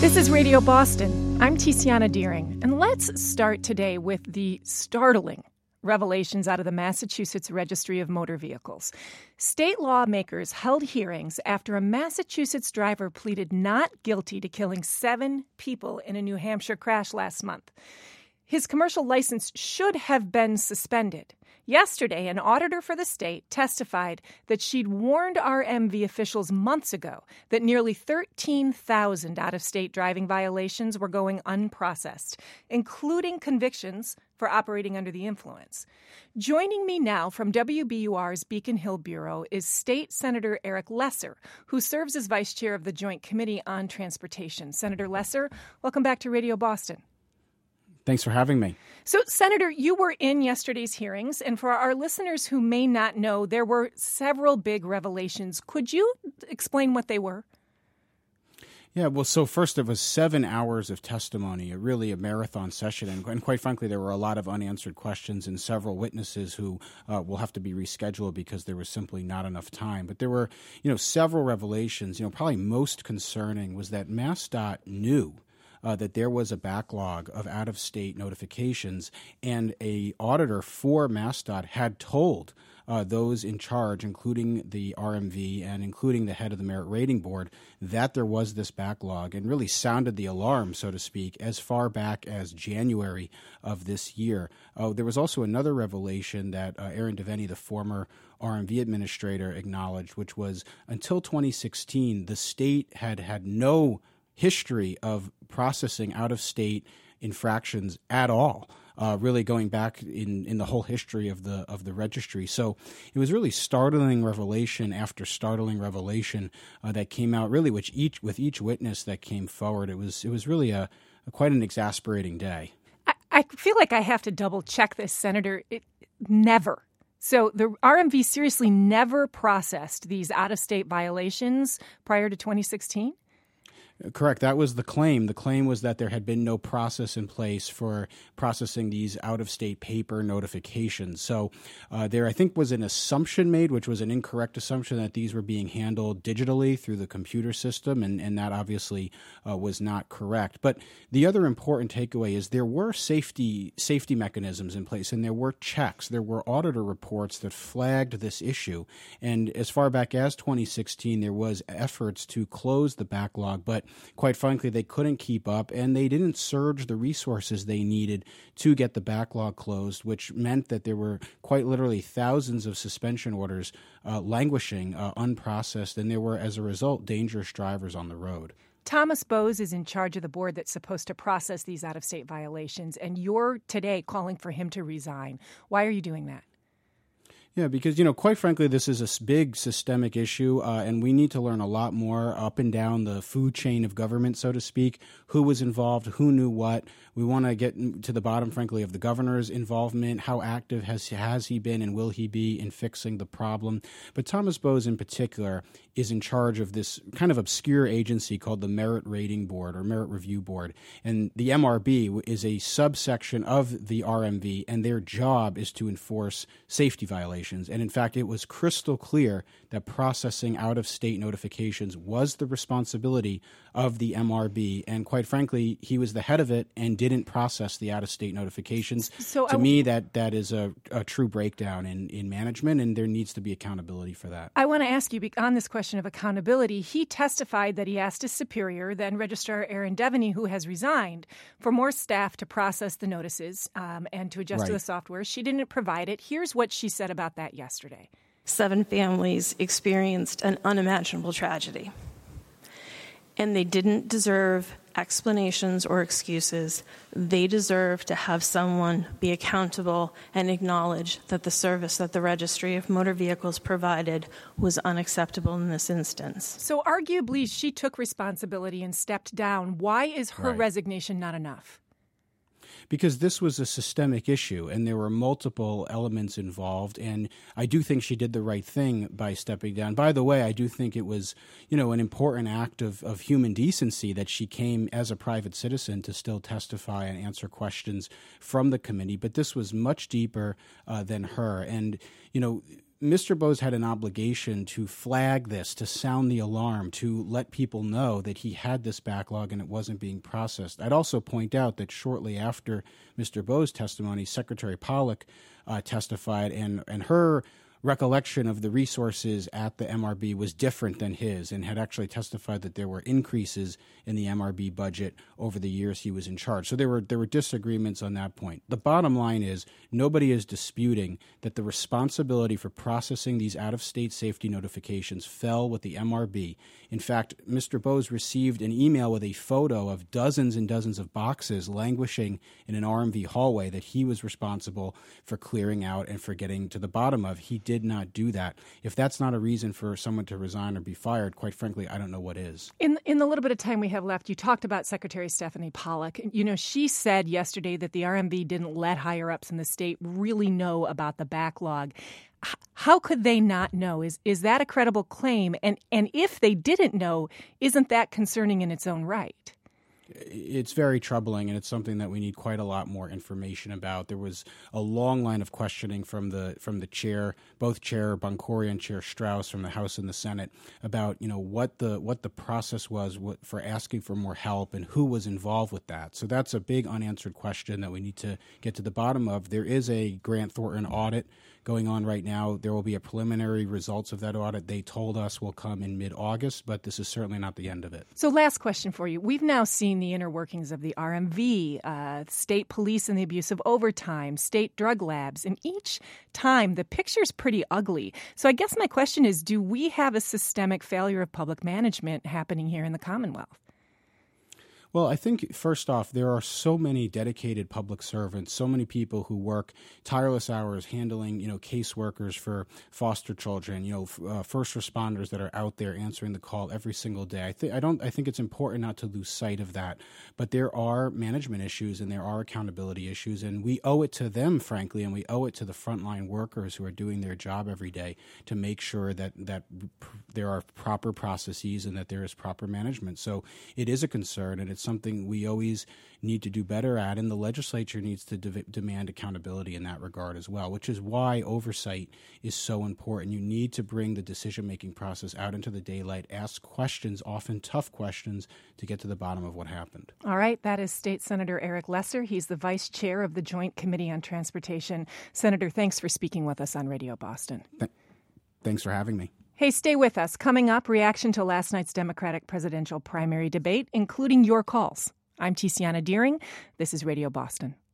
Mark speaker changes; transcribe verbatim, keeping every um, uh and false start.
Speaker 1: This is Radio Boston. I'm Tiziana Deering, and let's start today with the startling revelations out of the Massachusetts Registry of Motor Vehicles. State lawmakers held hearings after a Massachusetts driver pleaded not guilty to killing seven people in a New Hampshire crash last month. His commercial license should have been suspended. Yesterday, an auditor for the state testified that she'd warned R M V officials months ago that nearly thirteen thousand out-of-state driving violations were going unprocessed, including convictions for operating under the influence. Joining me now from W B U R's Beacon Hill Bureau is State Senator Eric Lesser, who serves as vice chair of the Joint Committee on Transportation. Senator Lesser, welcome back to Radio Boston.
Speaker 2: Thanks for having me.
Speaker 1: So, Senator, you were in yesterday's hearings, and for our listeners who may not know, there were several big revelations. Could you explain what they were?
Speaker 2: Yeah, well, so first, it was seven hours of testimony, a really a marathon session, and, and quite frankly, there were a lot of unanswered questions and several witnesses who uh, will have to be rescheduled because there was simply not enough time. But there were, you know, several revelations. You know, probably most concerning was that MassDOT knew Uh, that there was a backlog of out-of-state notifications, and a auditor for MassDOT had told uh, those in charge, including the R M V and including the head of the Merit Rating Board, that there was this backlog, and really sounded the alarm, so to speak, as far back as January of this year. Uh, there was also another revelation that uh, Aaron DeVenny, the former R M V administrator, acknowledged, which was until twenty sixteen, the state had had no history of processing out-of-state infractions at all, uh, really going back in, in the whole history of the of the registry. So it was really startling revelation after startling revelation uh, that came out. Really, with each with each witness that came forward, it was it was really a, a quite an exasperating day.
Speaker 1: I, I feel like I have to double check this, Senator. It, never. So the R M V seriously never processed these out-of-state violations prior to twenty sixteen?
Speaker 2: Correct. That was the claim. The claim was that there had been no process in place for processing these out-of-state paper notifications. So uh, there, I think, was an assumption made, which was an incorrect assumption, that these were being handled digitally through the computer system, and, and that obviously uh, was not correct. But the other important takeaway is there were safety safety mechanisms in place, and there were checks. There were auditor reports that flagged this issue. And as far back as twenty sixteen, there was efforts to close the backlog, but quite frankly, they couldn't keep up, and they didn't surge the resources they needed to get the backlog closed, which meant that there were quite literally thousands of suspension orders uh, languishing, uh, unprocessed, and there were, as a result, dangerous drivers on the road.
Speaker 1: Thomas Bose is in charge of the board that's supposed to process these out-of-state violations, and you're today calling for him to resign. Why are you doing that?
Speaker 2: Yeah, because, you know, quite frankly, this is a big systemic issue, uh, and we need to learn a lot more up and down the food chain of government, so to speak. Who was involved? Who knew what? We want to get to the bottom, frankly, of the governor's involvement. How active has has he been, and will he be in fixing the problem? But Thomas Bose, in particular, is in charge of this kind of obscure agency called the Merit Rating Board or Merit Review Board. And the M R B is a subsection of the R M V, and their job is to enforce safety violations. And in fact, it was crystal clear that processing out-of-state notifications was the responsibility of the M R B. And quite frankly, he was the head of it and didn't process the out-of-state notifications. So to I, me, that that is a, a true breakdown in, in management, and there needs to be accountability for that.
Speaker 1: I want to ask you, on this question of accountability, he testified that he asked his superior, then Registrar Aaron DeVenny, who has resigned, for more staff to process the notices um, and to adjust right. to the software. She didn't provide it. Here's what she said about that yesterday.
Speaker 3: Seven families experienced an unimaginable tragedy, and they didn't deserve explanations or excuses. They deserve to have someone be accountable and acknowledge that the service that the Registry of Motor Vehicles provided was unacceptable in this instance.
Speaker 1: So arguably she took responsibility and stepped down. Why is her
Speaker 2: right.
Speaker 1: resignation not enough?
Speaker 2: Because this was a systemic issue, and there were multiple elements involved, and I do think she did the right thing by stepping down. By the way, I do think it was, you know, an important act of, of human decency that she came as a private citizen to still testify and answer questions from the committee, but this was much deeper uh, than her. And, you know, Mister Bose had an obligation to flag this, to sound the alarm, to let people know that he had this backlog and it wasn't being processed. I'd also point out that shortly after Mister Bose's testimony, Secretary Pollack uh, testified, and, and her recollection of the resources at the M R B was different than his, and had actually testified that there were increases in the M R B budget over the years he was in charge. So there were there were disagreements on that point. The bottom line is nobody is disputing that the responsibility for processing these out-of-state safety notifications fell with the M R B. In fact, Mister Bose received an email with a photo of dozens and dozens of boxes languishing in an R M V hallway that he was responsible for clearing out and for getting to the bottom of. He did not do that. If that's not a reason for someone to resign or be fired, quite frankly, I don't know what is.
Speaker 1: In in the little bit of time we have left, you talked about Secretary Stephanie Pollack. You know, she said yesterday that the R M V didn't let higher-ups in the state really know about the backlog. H- how could they not know? Is is that a credible claim? And and if they didn't know, isn't that concerning in its own right?
Speaker 2: It's very troubling, and it's something that we need quite a lot more information about. There was a long line of questioning from the from the chair, both Chair Boncori and Chair Strauss from the House and the Senate, about you know what the what the process was for asking for more help and who was involved with that. So that's a big unanswered question that we need to get to the bottom of. There is a Grant Thornton audit going on right now. There will be a preliminary results of that audit. They told us will come in mid-August, but this is certainly not the end of it.
Speaker 1: So last question for you. We've now seen the inner workings of the R M V, uh, state police and the abuse of overtime, state drug labs, and each time the picture's pretty ugly. So I guess my question is, do we have a systemic failure of public management happening here in the Commonwealth?
Speaker 2: Well, I think, first off, there are so many dedicated public servants, so many people who work tireless hours handling, you know, caseworkers for foster children, you know, f- uh, first responders that are out there answering the call every single day. I think I don't. I think it's important not to lose sight of that. But there are management issues and there are accountability issues, and we owe it to them, frankly, and we owe it to the frontline workers who are doing their job every day to make sure that that pr- there are proper processes and that there is proper management. So it is a concern, and it's something we always need to do better at, and the legislature needs to de- demand accountability in that regard as well, which is why oversight is so important. You need to bring the decision-making process out into the daylight, ask questions, often tough questions, to get to the bottom of what happened.
Speaker 1: All right, that is State Senator Eric Lesser. He's the vice chair of the Joint Committee on Transportation. Senator, thanks for speaking with us on Radio Boston.
Speaker 2: Th- thanks for having me.
Speaker 1: Hey, stay with us. Coming up, reaction to last night's Democratic presidential primary debate, including your calls. I'm Tiziana Deering. This is Radio Boston.